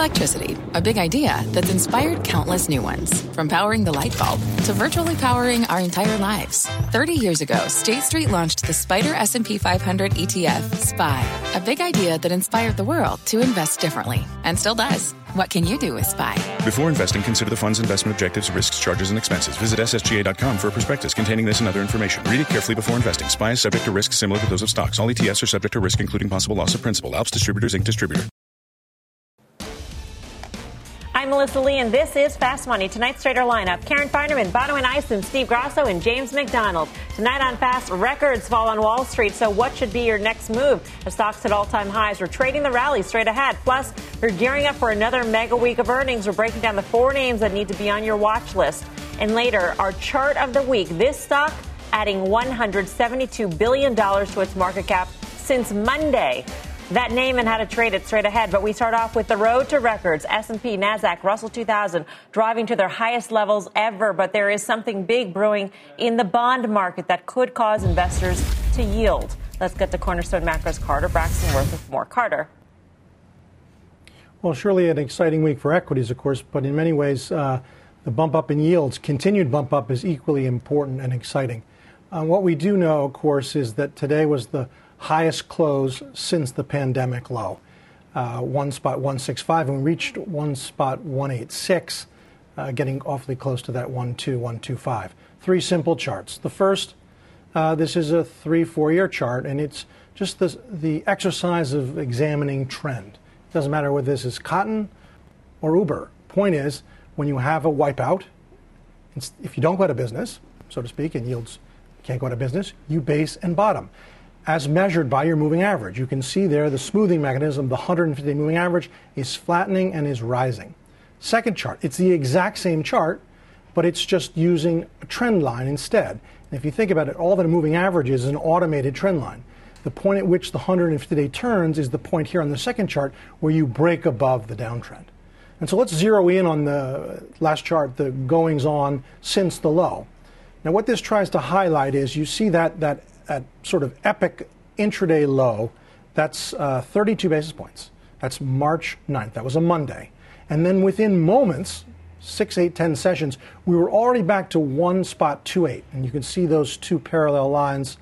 electricity, a big idea that's inspired countless new ones. From powering the light bulb to virtually powering our entire lives. 30 years ago, State Street launched the SPDR S&P 500 ETF, SPY. A big idea that inspired the world to invest differently. And still does. What can you do with SPY? Before investing, consider the fund's investment objectives, risks, charges, and expenses. Visit ssga.com for a prospectus containing this and other information. Read it carefully before investing. SPY is subject to risks similar to those of stocks. All ETFs are subject to risk, including possible loss of principal. Alps Distributors, Inc. Distributor. I'm Melissa Lee, and this is Fast Money. Tonight's trader lineup: Karen Finerman, Bonawyn Eison, Steve Grasso, and James McDonald. Tonight on Fast, records fall on Wall Street. So what should be your next move? The stocks hit all-time highs. We're trading the rally straight ahead. Plus, we're gearing up for another mega week of earnings. We're breaking down the 4 names that need to be on your watch list. And later, our chart of the week. This stock adding $172 billion to its market cap since Monday. That name and how to trade it straight ahead. But we start off with the road to records. S&P, NASDAQ, Russell 2000 driving to their highest levels ever. But there is something big brewing in the bond market that could cause investors to yield. Let's get to Cornerstone Macro's Carter Braxton Worth with more. Carter. Well, surely an exciting week for equities, of course, but in many ways, the bump up in yields, continued bump up, is equally important and exciting. What we do know, of course, is that today was the highest close since the pandemic low, 1.165, and we reached 1.186, getting awfully close to that 1.2, 3 simple charts. The first, this is a 3-4 year chart, and it's just the exercise of examining trend. It doesn't matter whether this is cotton or Uber. Point is, when you have a wipeout, if you don't go out of business, so to speak, and yields can't go out of business, you base and bottom, as measured by your moving average. You can see there the smoothing mechanism, the 150-day moving average, is flattening and is rising. Second chart, it's the exact same chart, but it's just using a trend line instead. And if you think about it, all that a moving average is an automated trend line. The point at which the 150-day turns is the point here on the second chart where you break above the downtrend. And so let's zero in on the last chart, the goings on since the low. Now what this tries to highlight is you see that sort of epic intraday low, that's 32 basis points. That's March 9th. That was a Monday. And then within moments, 6, 8, 10 sessions, we were already back to 1.28. And you can see those 2 parallel lines.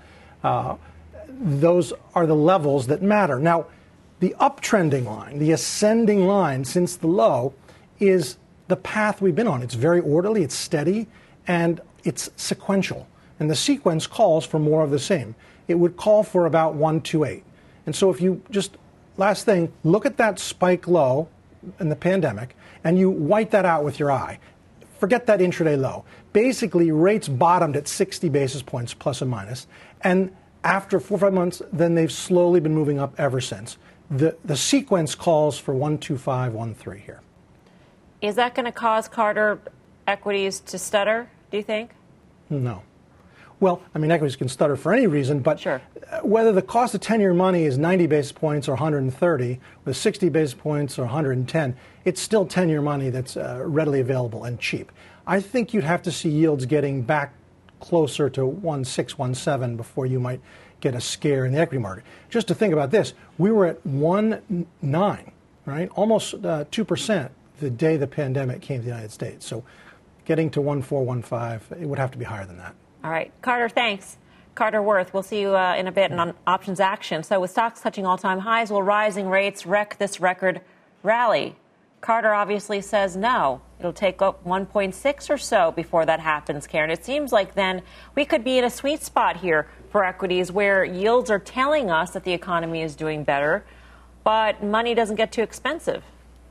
Those are the levels that matter. Now, the uptrending line, the ascending line since the low, is the path we've been on. It's very orderly, it's steady, and it's sequential. And the sequence calls for more of the same. It would call for about 1.28. And so if you just, last thing, look at that spike low in the pandemic, and you wipe that out with your eye. Forget that intraday low. Basically, rates bottomed at 60 basis points plus or minus. And after 4 or 5 months, then they've slowly been moving up ever since. The sequence calls for 1.25, 1.3 here. Is that going to cause, Carter, equities to stutter, do you think? No. Well, I mean, equities can stutter for any reason, but sure. Whether the cost of 10-year money is 90 basis points or 130, with 60 basis points or 110, it's still 10-year money that's readily available and cheap. I think you'd have to see yields getting back closer to 1.6, 1.7 before you might get a scare in the equity market. Just to think about this, we were at 1.9, right? Almost 2% the day the pandemic came to the United States. So getting to 1.4, 1.5, it would have to be higher than that. All right. Carter, thanks. Carter Worth, we'll see you in a bit on options action. So with stocks touching all-time highs, will rising rates wreck this record rally? Carter obviously says no. It'll take up 1.6 or so before that happens, Karen. It seems like then we could be in a sweet spot here for equities where yields are telling us that the economy is doing better, but money doesn't get too expensive.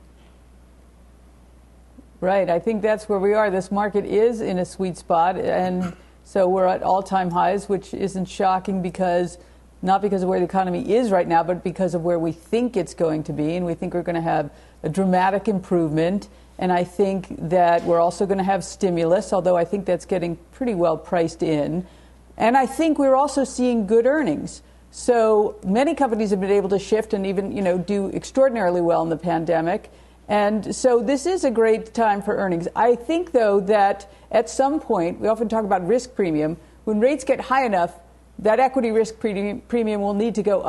Right. I think that's where we are. This market is in a sweet spot, and so we're at all-time highs, which isn't shocking not because of where the economy is right now, but because of where we think it's going to be. And we think we're going to have a dramatic improvement. And I think that we're also going to have stimulus, although I think that's getting pretty well priced in. And I think we're also seeing good earnings. So many companies have been able to shift and even, do extraordinarily well in the pandemic. And so this is a great time for earnings. I think, though, that at some point, we often talk about risk premium. When rates get high enough, that equity risk premium will need to go up.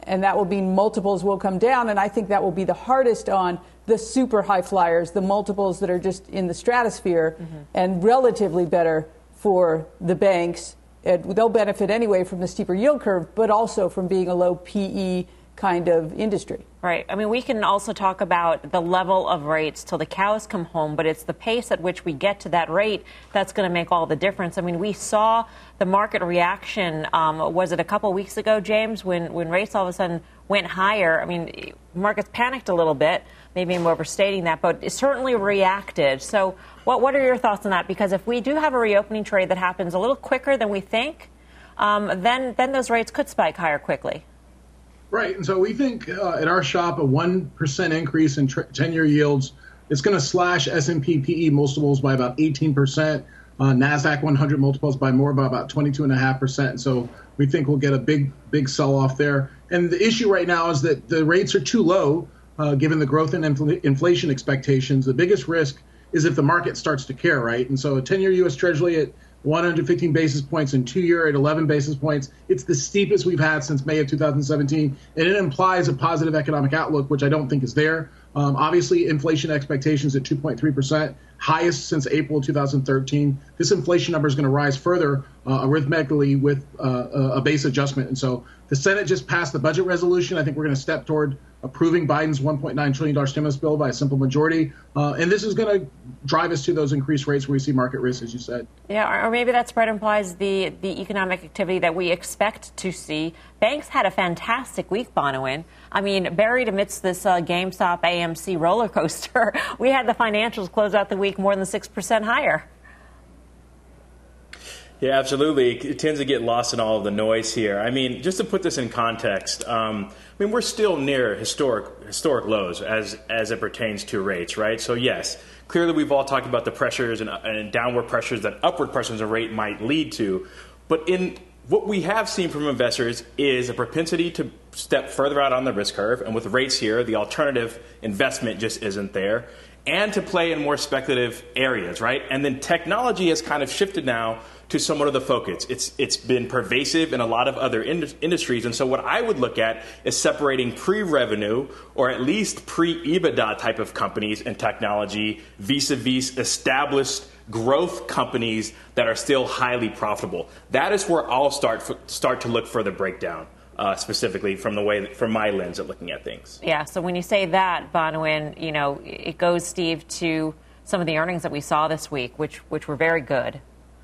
and that will mean multiples will come down, and I think that will be the hardest on the super high flyers, the multiples that are just in the stratosphere, and relatively better for the banks. They'll benefit anyway from the steeper yield curve, but also from being a low PE kind of industry. Right. I mean, we can also talk about the level of rates till the cows come home, but it's the pace at which we get to that rate that's going to make all the difference. I mean, we saw the market reaction, was it a couple weeks ago, James, when rates all of a sudden went higher? I mean, markets panicked a little bit. Maybe I'm overstating that, but it certainly reacted. So what are your thoughts on that? Because if we do have a reopening trade that happens a little quicker than we think, then those rates could spike higher quickly. Right. And so we think at our shop, a 1% increase in 10-year yields, it's going to slash S&P PE multiples by about 18%, NASDAQ 100 multiples by more, by about 22.5%. And so we think we'll get a big sell-off there. And the issue right now is that the rates are too low, given the growth in inflation expectations. The biggest risk is if the market starts to care, right? And so a 10-year U.S. Treasury at 115 basis points and 2-year at 11 basis points. It's the steepest we've had since May of 2017, and it implies a positive economic outlook, which I don't think is there. Obviously, inflation expectations at 2.3%, highest since April 2013. This inflation number is going to rise further arithmetically with a base adjustment. And so the Senate just passed the budget resolution. I think we're going to step toward approving Biden's $1.9 trillion stimulus bill by a simple majority. And this is going to drive us to those increased rates where we see market risk, as you said. Yeah, or maybe that spread implies the economic activity that we expect to see. Banks had a fantastic week, Bonawyn. I mean, buried amidst this GameStop AMC roller coaster, we had the financials close out the week more than 6% higher. Yeah, absolutely. It tends to get lost in all of the noise here. I mean, just to put this in context, we're still near historic lows as it pertains to rates, right? So yes, clearly we've all talked about the pressures and downward pressures that upward pressures of rate might lead to. But in what we have seen from investors is a propensity to step further out on the risk curve. And with rates here, the alternative investment just isn't there. And to play in more speculative areas, right? And then technology has kind of shifted now to somewhat of the focus. It's been pervasive in a lot of other industries. And so what I would look at is separating pre-revenue or at least pre-EBITDA type of companies and technology vis-a-vis established growth companies that are still highly profitable. That is where I'll start to look for the breakdown. Specifically from my lens of looking at things. Yeah, so when you say that, Bonawyn, it goes, Steve, to some of the earnings that we saw this week, which were very good.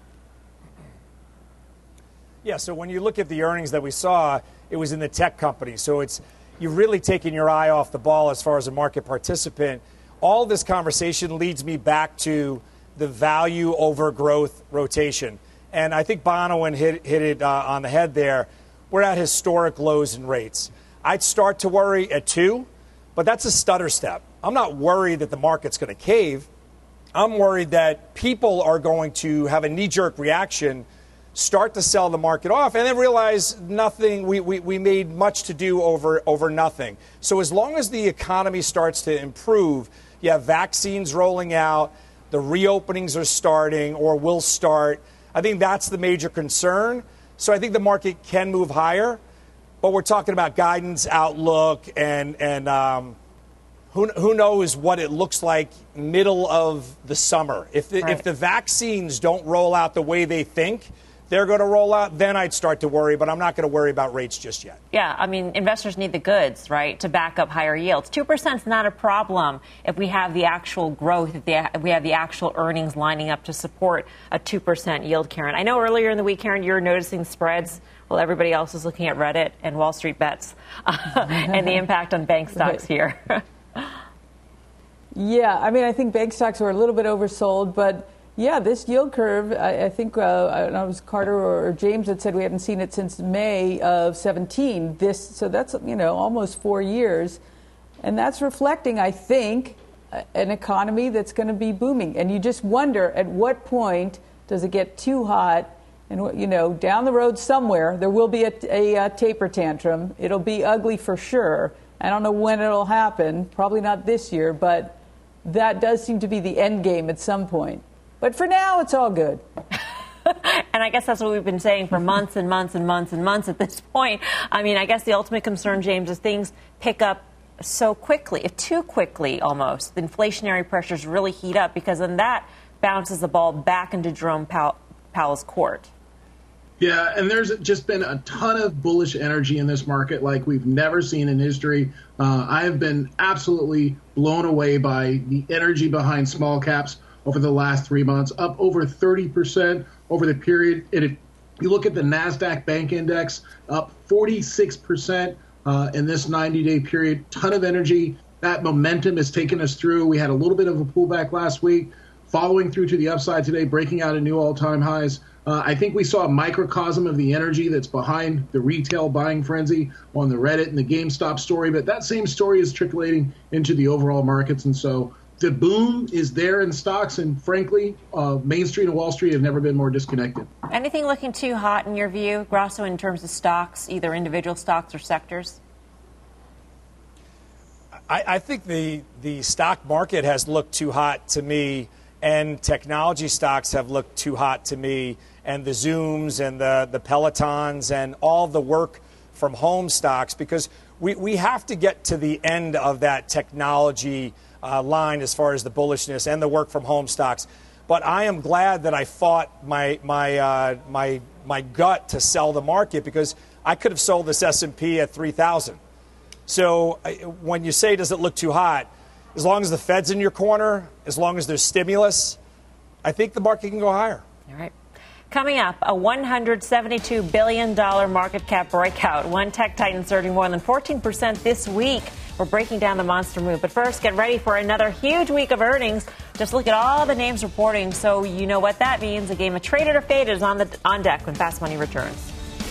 Yeah, so when you look at the earnings that we saw, it was in the tech companies. So you've really taken your eye off the ball as far as a market participant. All this conversation leads me back to the value over growth rotation. And I think Bonawyn hit it on the head there. We're at historic lows in rates. I'd start to worry at 2, but that's a stutter step. I'm not worried that the market's going to cave. I'm worried that people are going to have a knee-jerk reaction, start to sell the market off, and then realize nothing. We made much to do over nothing. So as long as the economy starts to improve, you have vaccines rolling out, the reopenings are starting or will start. I think that's the major concern. So I think the market can move higher, but we're talking about guidance, outlook, and who knows what it looks like middle of the summer. If the vaccines don't roll out the way they think they're going to roll out, then I'd start to worry, but I'm not going to worry about rates just yet. Yeah, I mean, investors need the goods, right, to back up higher yields. 2% is not a problem if we have the actual growth, if we have the actual earnings lining up to support a 2% yield, Karen. I know earlier in the week, Karen, you were noticing spreads while everybody else is looking at Reddit and Wall Street bets and the impact on bank stocks here. Yeah, I mean, I think bank stocks were a little bit oversold, but yeah, this yield curve, I think I don't know, it was Carter or James that said we haven't seen it since May of 17. So that's, almost 4 years. And that's reflecting, I think, an economy that's going to be booming. And you just wonder at what point does it get too hot? And, down the road somewhere, there will be a taper tantrum. It'll be ugly for sure. I don't know when it'll happen, probably not this year, but that does seem to be the end game at some point. But for now, it's all good. And I guess that's what we've been saying for months and months and months and months at this point. I mean, I guess the ultimate concern, James, is things pick up so quickly, too quickly almost. The inflationary pressures really heat up because then that bounces the ball back into Jerome Powell's court. Yeah, and there's just been a ton of bullish energy in this market like we've never seen in history. I have been absolutely blown away by the energy behind small caps over the last 3 months, up over 30% over the period. If you look at the NASDAQ Bank Index, up 46% in this 90-day period. Ton of energy. That momentum has taken us through. We had a little bit of a pullback last week, following through to the upside today, breaking out at new all-time highs. I think we saw a microcosm of the energy that's behind the retail buying frenzy on the Reddit and the GameStop story, but that same story is trickling into the overall markets. And so the boom is there in stocks, and frankly, Main Street and Wall Street have never been more disconnected. Anything looking too hot in your view, Grasso, in terms of stocks, either individual stocks or sectors? I think the stock market has looked too hot to me, and technology stocks have looked too hot to me, and the Zooms and the Pelotons and all the work from home stocks, because we have to get to the end of that technology line as far as the bullishness and the work from home stocks. But I am glad that I fought my gut to sell the market, because I could have sold this S&P at 3,000. So when you say, does it look too hot? As long as the Fed's in your corner, as long as there's stimulus, I think the market can go higher. All right. Coming up, a $172 billion market cap breakout. One tech titan surging more than 14% this week. We're breaking down the monster move. But first, get ready for another huge week of earnings. Just look at all the names reporting, so you know what that means. A game of Traded or Faded is on deck when Fast Money returns.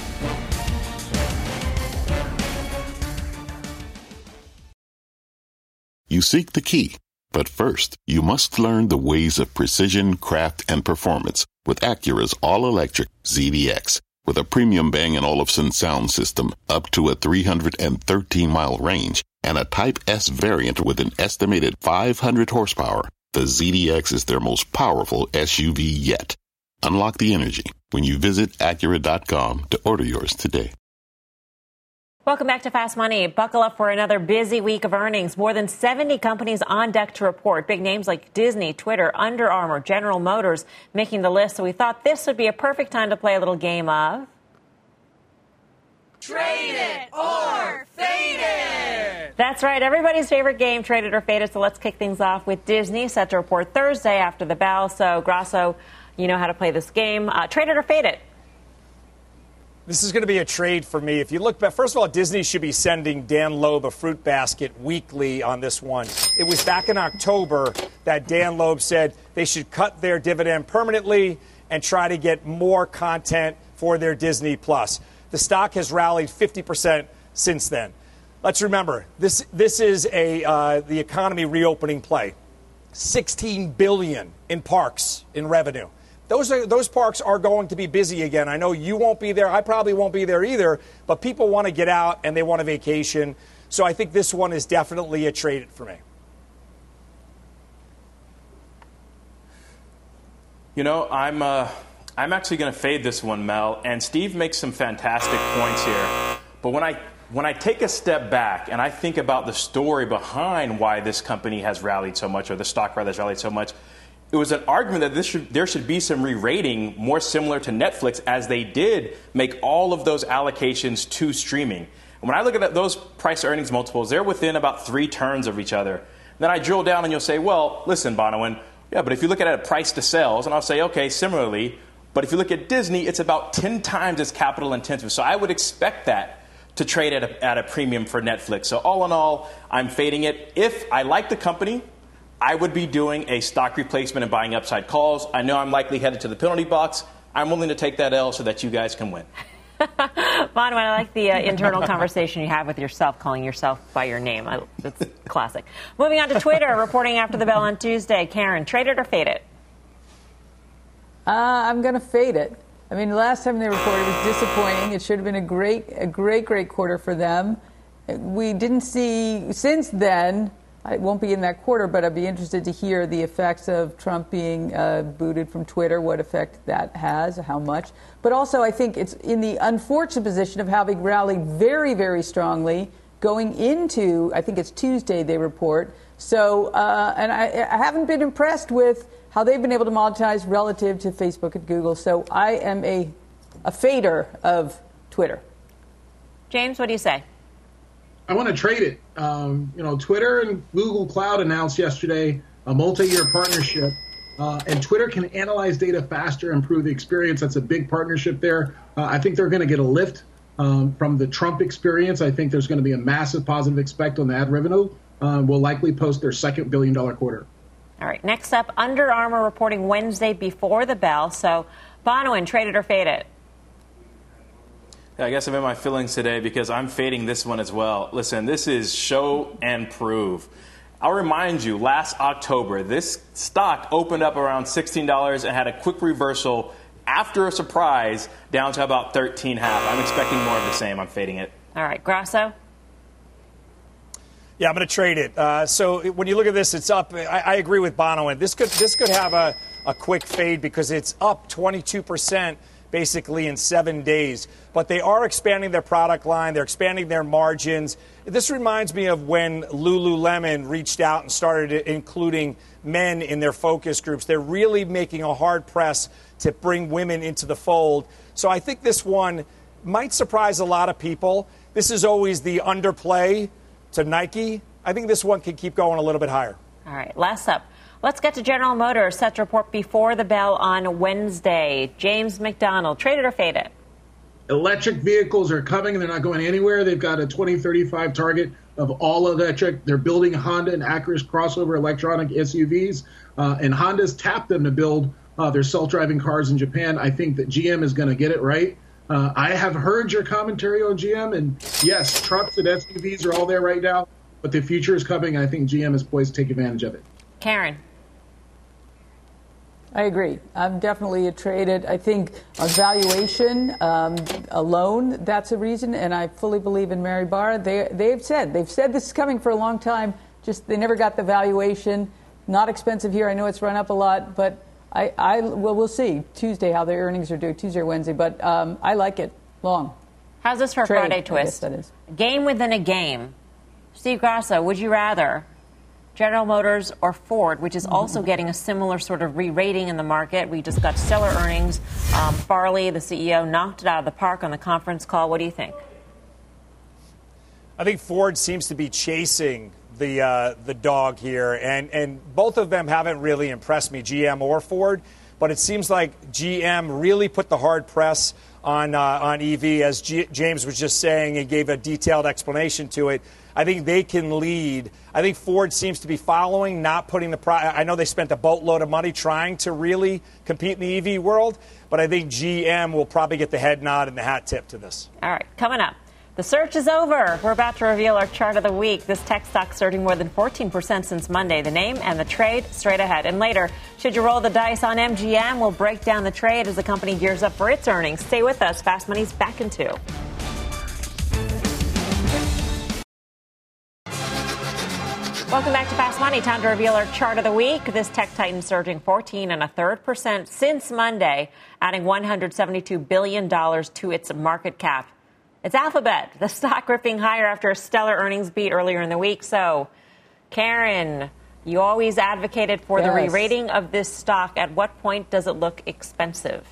You seek the key, but first, you must learn the ways of precision, craft, and performance with Acura's all-electric ZDX. With a premium Bang & Olufsen sound system up to a 313-mile range and a Type S variant with an estimated 500 horsepower, the ZDX is their most powerful SUV yet. Unlock the energy when you visit Acura.com to order yours today. Welcome back to Fast Money. Buckle up for another busy week of earnings. More than 70 companies on deck to report. Big names like Disney, Twitter, Under Armour, General Motors making the list. So we thought this would be a perfect time to play a little game of Trade It or Fade It. That's right. Everybody's favorite game, Trade It or Fade It. So let's kick things off with Disney, set to report Thursday after the bell. So Grasso, you know how to play this game. Trade It or Fade It. This is going to be a trade for me. If you look back, first of all, Disney should be sending Dan Loeb a fruit basket weekly on this one. It was back in October that Dan Loeb said they should cut their dividend permanently and try to get more content for their Disney Plus. The stock has rallied 50% since then. Let's remember, this is the economy reopening play. $16 billion in parks in revenue. Those parks are going to be busy again. I know you won't be there. I probably won't be there either. But people want to get out and they want a vacation. So I think this one is definitely a trade for me. You know, I'm actually going to fade this one, Mel. And Steve makes some fantastic points here. But when I take a step back and I think about the story behind why this company has rallied so much, or the stock rather has rallied so much, it was an argument that there should be some re-rating more similar to Netflix, as they did make all of those allocations to streaming. And when I look at those price earnings multiples, they're within about 3 turns of each other. Then I drill down and you'll say, well, listen, Bonawyn, yeah, but if you look at it at price to sales, and I'll say, okay, similarly, but if you look at Disney, it's about 10 times as capital intensive. So I would expect that to trade at a premium for Netflix. So all in all, I'm fading it. If I like the company, I would be doing a stock replacement and buying upside calls. I know I'm likely headed to the penalty box. I'm willing to take that L so that you guys can win. Bonawyn, I like the internal conversation you have with yourself, calling yourself by your name. That's classic. Moving on to Twitter, reporting after the bell on Tuesday. Karen, trade it or fade it? I'm going to fade it. I mean, the last time they reported it was disappointing. It should have been a great quarter for them. We didn't see, since then, I won't be in that quarter, but I'd be interested to hear the effects of Trump being booted from Twitter, what effect that has, how much. But also, I think it's in the unfortunate position of having rallied very, very strongly going into, I think it's Tuesday, they report. So, and I haven't been impressed with how they've been able to monetize relative to Facebook and Google. So I am a fader of Twitter. James, what do you say? I want to trade it. Twitter and Google Cloud announced yesterday a multi-year partnership, and Twitter can analyze data faster, improve the experience. That's a big partnership there. I think they're going to get a lift from the Trump experience. I think there's going to be a massive positive effect on the ad revenue. Will likely post their second $1 billion quarter. All right. Next up, Under Armour reporting Wednesday before the bell. So, Bonawyn, trade it or fade it? I guess I'm in my feelings today because I'm fading this one as well. Listen, this is show and prove. I'll remind you, last October, this stock opened up around $16 and had a quick reversal after a surprise down to about 13.5. I'm expecting more of the same. I'm fading it. All right. Grasso? Yeah, I'm going to trade it. So when you look at this, it's up. I agree with Bonawyn. This could have a quick fade because it's up 22%. Basically in 7 days. But they are expanding their product line. They're expanding their margins. This reminds me of when Lululemon reached out and started including men in their focus groups. They're really making a hard press to bring women into the fold. So I think this one might surprise a lot of people. This is always the underplay to Nike. I think this one can keep going a little bit higher. All right, last up. Let's get to General Motors, set to report before the bell on Wednesday. James McDonald, trade it or fade it? Electric vehicles are coming, and they're not going anywhere. They've got a 2035 target of all electric. They're building Honda and Acura's crossover electronic SUVs, and Honda's tapped them to build their self-driving cars in Japan. I think that GM is going to get it right. I have heard your commentary on GM, and yes, trucks and SUVs are all there right now, but the future is coming, and I think GM is poised to take advantage of it. Karen? I agree. I'm definitely a traded. I think on valuation alone, that's a reason. And I fully believe in Mary Barra. They've said this is coming for a long time. Just they never got the valuation. Not expensive here. I know it's run up a lot, but we'll see Tuesday how their earnings are doing, Tuesday or Wednesday. But I like it long. How's this for a Friday twist? That is. Game within a game. Steve Grasso, would you rather General Motors or Ford, which is also getting a similar sort of re-rating in the market? We just got stellar earnings. Farley, the CEO, knocked it out of the park on the conference call. What do you think? I think Ford seems to be chasing the dog here, and both of them haven't really impressed me, GM or Ford. But it seems like GM really put the hard press on EV, as James was just saying, and gave a detailed explanation to it. I think they can lead. I think Ford seems to be following, not putting I know they spent a boatload of money trying to really compete in the EV world, but I think GM will probably get the head nod and the hat tip to this. All right, coming up. The search is over. We're about to reveal our chart of the week. This tech stock surging more than 14% since Monday. The name and the trade straight ahead. And later, should you roll the dice on MGM? We'll break down the trade as the company gears up for its earnings. Stay with us. Fast Money's back in 2. Welcome back to Fast Money. Time to reveal our chart of the week. This tech titan surging 14.33% since Monday, adding $172 billion to its market cap. It's Alphabet, the stock ripping higher after a stellar earnings beat earlier in the week. So, Karen, you always advocated for the re-rating of this stock. At what point does it look expensive?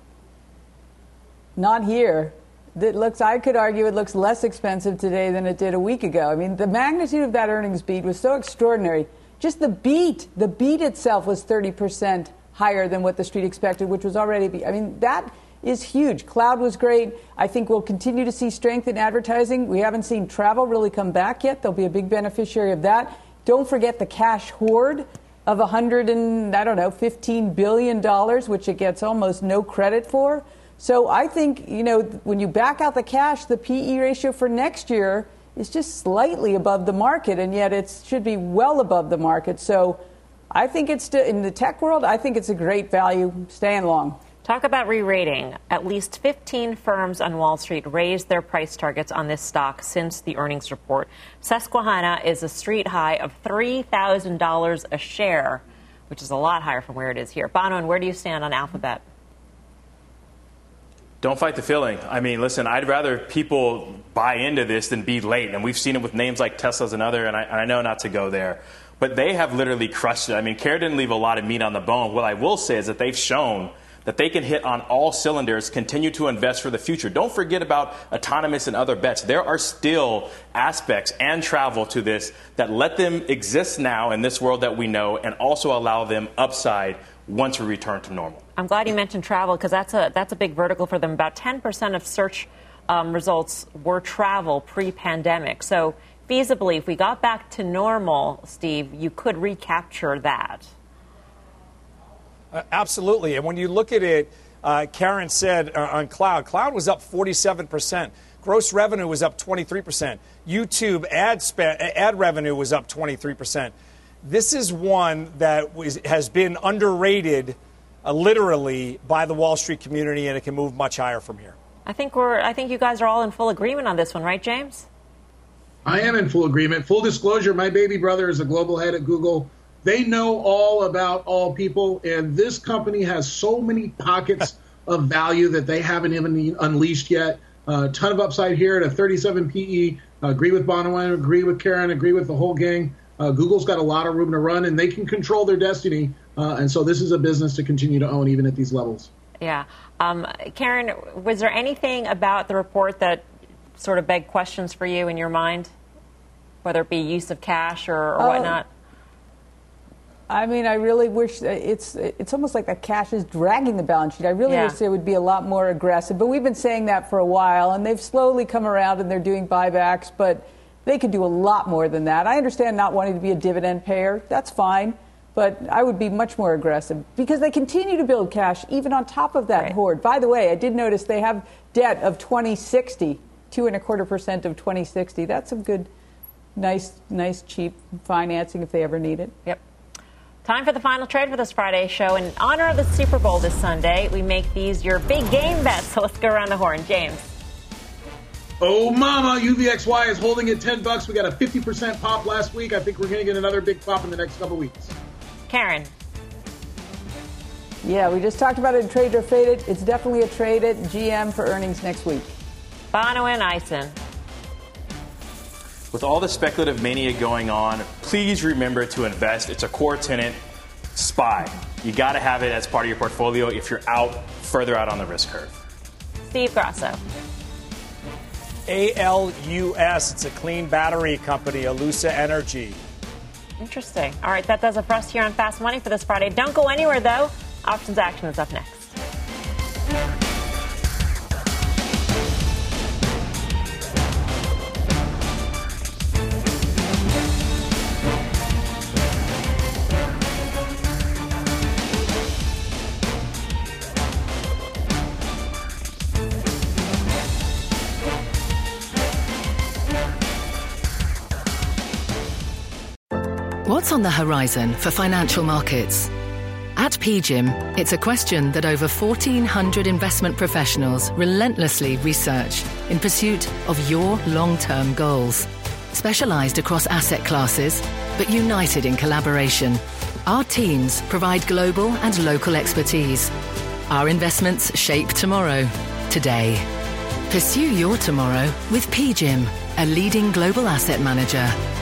Not here. I could argue it looks less expensive today than it did a week ago. I mean, the magnitude of that earnings beat was so extraordinary. Just the beat itself was 30% higher than what the street expected, which was already, that is huge. Cloud was great. I think we'll continue to see strength in advertising. We haven't seen travel really come back yet. They'll be a big beneficiary of that. Don't forget the cash hoard of $15 billion, which it gets almost no credit for. So I think, when you back out the cash, the PE ratio for next year is just slightly above the market, and yet it should be well above the market. So I think it's in the tech world, I think it's a great value. Staying long. Talk about re-rating. At least 15 firms on Wall Street raised their price targets on this stock since the earnings report. Susquehanna is a street high of $3,000 a share, which is a lot higher from where it is here. Bonawyn, where do you stand on Alphabet? Don't fight the feeling. I mean, listen, I'd rather people buy into this than be late. And we've seen it with names like Tesla's and other, and I know not to go there. But they have literally crushed it. I mean, Karen didn't leave a lot of meat on the bone. What I will say is that they've shown that they can hit on all cylinders, continue to invest for the future. Don't forget about autonomous and other bets. There are still aspects and travel to this that let them exist now in this world that we know and also allow them upside once we return to normal. I'm glad you mentioned travel because that's a big vertical for them. About 10% of search results were travel pre-pandemic. So feasibly, if we got back to normal, Steve, you could recapture that. Absolutely. And when you look at it, Karen said on Cloud was up 47%. Gross revenue was up 23%. YouTube ad revenue was up 23%. This is one that has been underrated literally by the Wall Street community, and it can move much higher from here. I think you guys are all in full agreement on this one, right, James? I am in full agreement. Full disclosure, my baby brother is a global head at Google. They know all about all people, and this company has so many pockets of value that they haven't even unleashed yet. A ton of upside here at a 37 PE. Agree with Bonawyn, agree with Karen, agree with the whole gang. Google's got a lot of room to run, and they can control their destiny. And so this is a business to continue to own even at these levels. Yeah. Karen, was there anything about the report that sort of begged questions for you in your mind, whether it be use of cash or whatnot? I mean, I really wish it's almost like that cash is dragging the balance sheet. I really wish they would be a lot more aggressive. But we've been saying that for a while, and they've slowly come around and they're doing buybacks. But they could do a lot more than that. I understand not wanting to be a dividend payer. That's fine. But I would be much more aggressive because they continue to build cash even on top of that hoard. By the way, I did notice they have debt of 2060, 2.25% of 2060. That's some good, nice, cheap financing if they ever need it. Yep. Time for the final trade for this Friday show. In honor of the Super Bowl this Sunday, we make these your big game bets. So let's go around the horn. James. Oh, mama, UVXY is holding at $10. We got a 50% pop last week. I think we're going to get another big pop in the next couple weeks. Karen. Yeah, we just talked about it in Trade or Fade It. It's definitely a trade at GM for earnings next week. Bonawyn, Eisen. With all the speculative mania going on, please remember to invest. It's a core tenet. SPY. You got to have it as part of your portfolio if you're further out on the risk curve. Steve Grasso. ALUS. It's a clean battery company, Alusa Energy. Interesting. All right, that does it for us here on Fast Money for this Friday. Don't go anywhere, though. Options Action is up next. What's on the horizon for financial markets? At PGIM, it's a question that over 1,400 investment professionals relentlessly research in pursuit of your long-term goals. Specialized across asset classes, but united in collaboration, our teams provide global and local expertise. Our investments shape tomorrow, today. Pursue your tomorrow with PGIM, a leading global asset manager.